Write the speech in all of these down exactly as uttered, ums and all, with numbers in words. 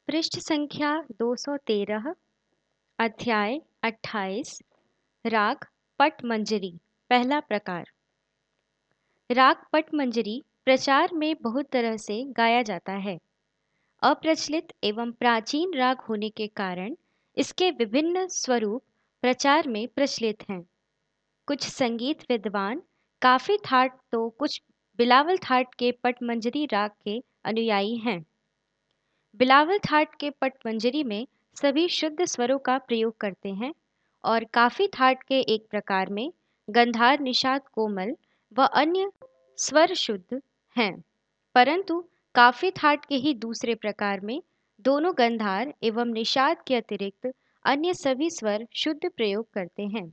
पृष्ठ संख्या दो सौ तेरह। अध्याय अट्ठाईस। राग पटमंजरी। पहला प्रकार। राग पटमंजरी प्रचार में बहुत तरह से गाया जाता है। अप्रचलित एवं प्राचीन राग होने के कारण इसके विभिन्न स्वरूप प्रचार में प्रचलित हैं। कुछ संगीत विद्वान काफी थाट तो कुछ बिलावल थाट के पटमंजरी राग के अनुयायी हैं। बिलावल थाट के पटमंजरी में सभी शुद्ध स्वरों का प्रयोग करते हैं और काफी थाट के एक प्रकार में गंधार, निषाद, कोमल व अन्य स्वर शुद्ध हैं, परंतु काफी थाट के ही दूसरे प्रकार में दोनों गंधार एवं निषाद के अतिरिक्त अन्य सभी स्वर शुद्ध प्रयोग करते हैं।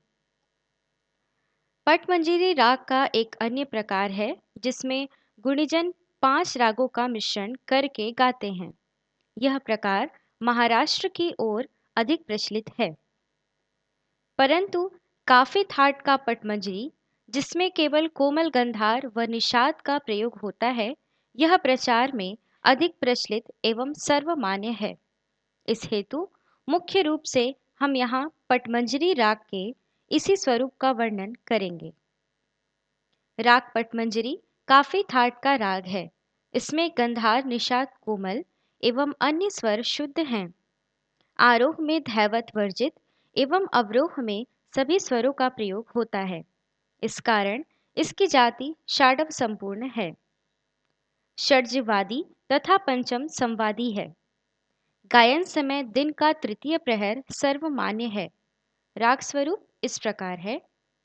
पटमंजरी राग का एक अन्य प्रकार है जिसमें गुणीजन पांच रागों का मिश्रण करके गाते हैं। यह प्रकार महाराष्ट्र की ओर अधिक प्रचलित है, परंतु काफी थाट का पटमंजरी जिसमें केवल कोमल गंधार व निषाद का प्रयोग होता है, यह प्रचार में अधिक प्रचलित एवं सर्वमान्य है। इस हेतु मुख्य रूप से हम यहाँ पटमंजरी राग के इसी स्वरूप का वर्णन करेंगे। राग पटमंजरी काफी थाट का राग है। इसमें गंधार, निषाद, कोमल एवं अन्य स्वर शुद्ध हैं। आरोह में धैवत वर्जित एवं अवरोह में सभी स्वरों का प्रयोग होता है। इस कारण इसकी जाति षाडव संपूर्ण है, षड्जवादी तथा पंचम संवादी है। गायन समय दिन का तृतीय प्रहर सर्वमान्य है। राग स्वरूप इस प्रकार है।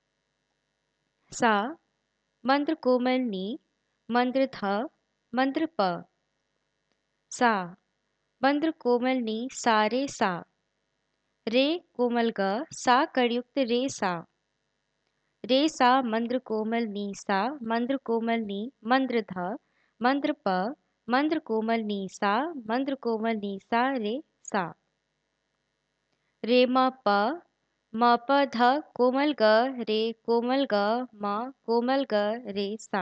सा मंद्र कोमल नी, मंद्र ध, मंद्र प। सा मंद्र कोमल नी, सा रे सा। रे कोमल ग, सा कड़युक्त रे सा। रे सा मंद्र कोमल नी सा, मंद्र कोमल नी, मंद्र ध, मंद्र प, मंद्र कोमल नी सा, मंद्र कोमल नी सा रे सा। रे म प, म प ध कोमल ग रे कोमल ग म कोमल ग रे सा।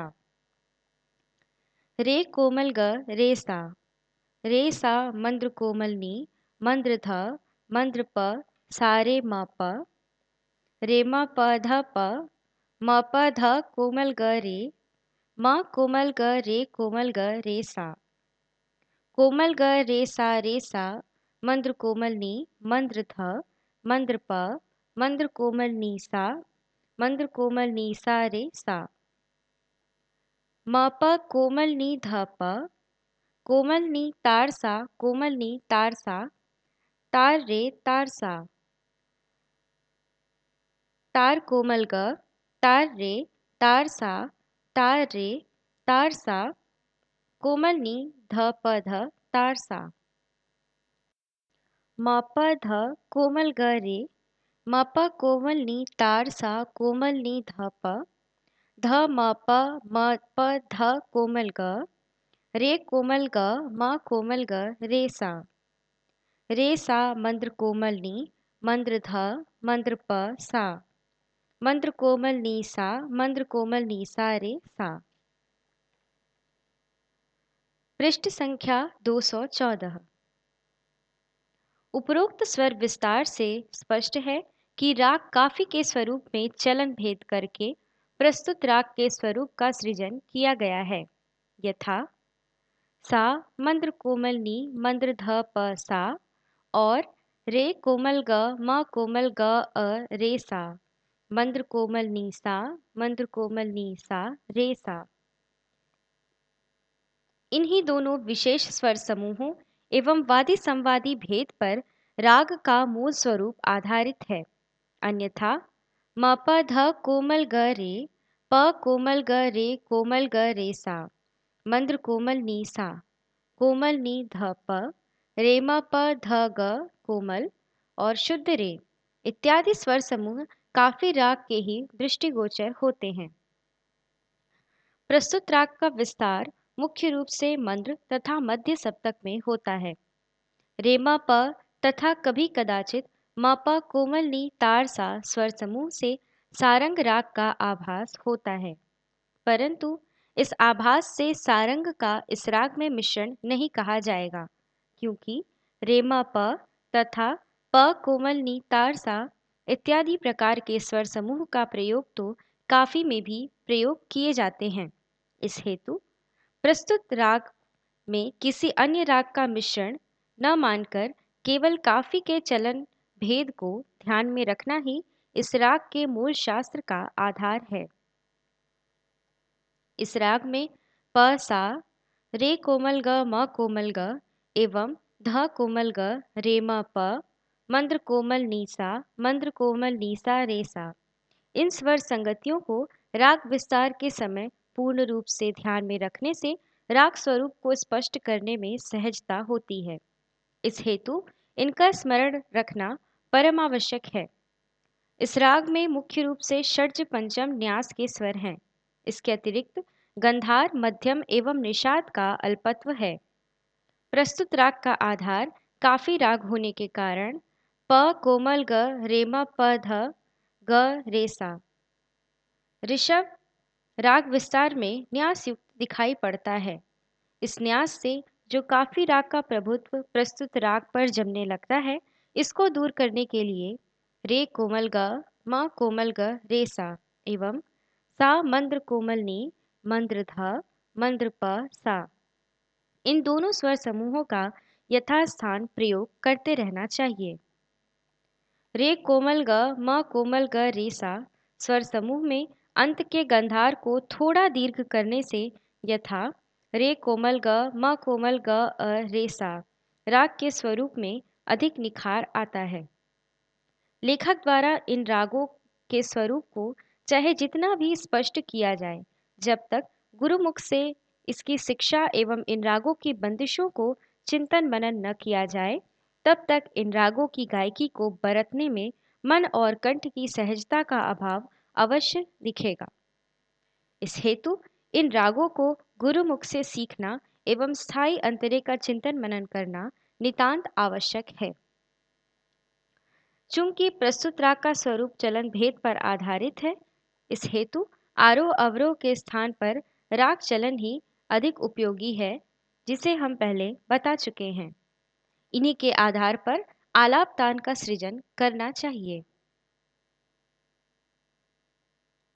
रे कोमल ग रे सा। रे सा मंद्र कोमल नी, मंद्र ध, मंद्र प, सा रे म प। रे म प ध प, म प ध कोमल ग रे, म कोमल ग रे कोमल ग रे सा। कोमल ग रे सा रे सा मंद्र कोमल नी, मंद्र ध, मंद्र प, मंद्र कोमल नी सा, मंद्र कोमल नी सा रे सा। म प कोमल नी ध प, कोमल नी तार सा, कोमल नी तार सा, तार रे तार सा। तार कोमल ग, तार रे तार सा, तार रे तार सा। कोमल नी ध प ध तार सा। म प ध कोमल ग रे, म प कोमल नी तार सा, कोमल नी ध प। ध म प, म प ध कोमल ग, रे कोमल ग, म कोमल ग रे सा। रे सा मंद्र कोमल नी, मंद्र ध, मंद्र प सा। मंद्र कोमल नी सा, मंद्र कोमल नी सा रे सा। पृष्ठ संख्या दो सौ चौदह। उपरोक्त स्वर विस्तार से स्पष्ट है कि राग काफी के स्वरूप में चलन भेद करके प्रस्तुत राग के स्वरूप का सृजन किया गया है। यथा सा मंद्र कोमल नी, मंद्र ध प सा और रे कोमल ग, म कोमल ग अ रे सा। मंद्र कोमल नी सा, मंद्र कोमल नी सा रे सा। इन्हीं दोनों विशेष स्वर समूहों एवं वादी संवादी भेद पर राग का मूल स्वरूप आधारित है। अन्यथा म प ध कोमल ग रे, प कोमल ग रे कोमल ग रे सा, मंद्र कोमल नी सा, कोमल नी ध प, रे म प ध ग कोमल और शुद्ध रे इत्यादि स्वर समूह काफी राग के ही दृष्टिगोचर होते हैं। प्रस्तुत राग का विस्तार मुख्य रूप से मंद्र तथा मध्य सप्तक में होता है। रे म प तथा कभी कदाचित म प कोमल नी तार सा स्वर समूह से सारंग राग का आभास होता है, परंतु इस आभास से सारंग का इस राग में मिश्रण नहीं कहा जाएगा, क्योंकि रेमा प तथा प कोमल नी तार सा इत्यादि प्रकार के स्वर समूह का प्रयोग तो काफी में भी प्रयोग किए जाते हैं। इस हेतु प्रस्तुत राग में किसी अन्य राग का मिश्रण न मानकर केवल काफी के चलन भेद को ध्यान में रखना ही इस राग के मूल शास्त्र का आधार है। इस राग में प सा, रे कोमल ग म कोमल ग एवं ध कोमल ग रे म प, मंद्र कोमल नीसा, मंद्र कोमल नीसा रे सा, इन स्वर संगतियों को राग विस्तार के समय पूर्ण रूप से ध्यान में रखने से राग स्वरूप को स्पष्ट करने में सहजता होती है। इस हेतु इनका स्मरण रखना परम आवश्यक है। इस राग में मुख्य रूप से षड्ज पंचम न्यास के स्वर हैं। इसके अतिरिक्त गंधार, मध्यम एवं निषाद का अल्पत्व है। प्रस्तुत राग का आधार काफी राग होने के कारण प कोमल ग रेमा प ध ग रे सा। ऋषभ राग विस्तार में न्यास युक्त दिखाई पड़ता है। इस न्यास से जो काफी राग का प्रभुत्व प्रस्तुत राग पर जमने लगता है, इसको दूर करने के लिए रे कोमल ग म कोमल ग रे सा एवं सा मंद्र कोमल नी मंद्र ध मंद्र प सा, इन दोनों स्वर समूहों का यथास्थान प्रयोग करते रहना चाहिए। रे कोमल ग म कोमल ग रे सा स्वर समूह में अंत के गंधार को थोड़ा दीर्घ करने से यथा रे कोमल ग म कोमल ग अ रे सा राग के स्वरूप में अधिक निखार आता है। लेखक द्वारा इन रागों के स्वरूप को चाहे जितना भी स्पष्ट किया जाए, जब तक गुरुमुख से इसकी शिक्षा एवं इन रागों की बंदिशों को चिंतन मनन न किया जाए, तब तक इन रागों की गायकी को बरतने में मन और कंठ की सहजता का अभाव अवश्य दिखेगा। इस हेतु इन रागों को गुरुमुख से सीखना एवं स्थायी अंतरे का चिंतन मनन करना नितांत आवश्यक है। चूंकि प्रस्तुत राग का स्वरूप चलन भेद पर आधारित है, इस हेतु आरोह अवरोह के स्थान पर राग चलन ही अधिक उपयोगी है, जिसे हम पहले बता चुके हैं। इन्हीं के आधार पर आलाप तान का सृजन करना चाहिए।